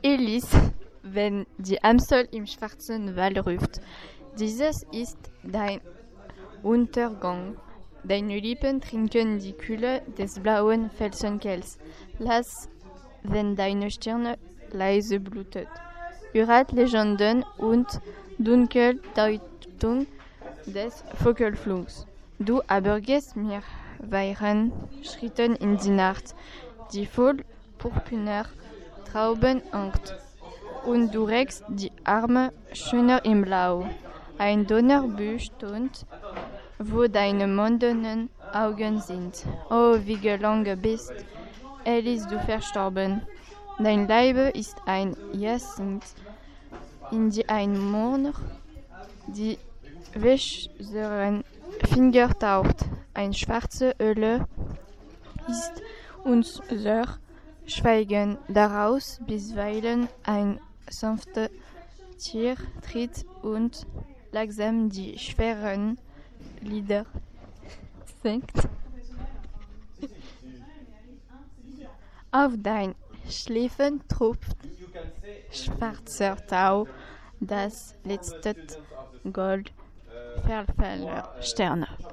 Elis, wenn die Amsel im schwarzen Wald ruft. Dieses ist dein Untergang. Deine Lippen trinken die Kühle des blauen Felsenkells. Lass, wenn deine Stirn leise blutet. Urat-Legenden und Dunkeldeutung des Vogelflugs. Du aber gehst mir weiteren Schritten in die Nacht, die voll purpurner Trauben hängt. Und du reckst die Arme schöner im Blau. Ein Donnerbüsch tont, wo deine mondenen Augen sind. Oh, wie gelange bist, Elis, du verstorben. Dein Leib ist ein Jacint, in die ein Mond die wässeren Finger taucht. Ein schwarze Höhle ist unser Schweigen. Daraus bisweilen ein sanftes Tier tritt und langsam die schweren Lieder singt. Auf dein Schläfen tropft schwarzer Tau, das letzte Gold verfallener Sterne.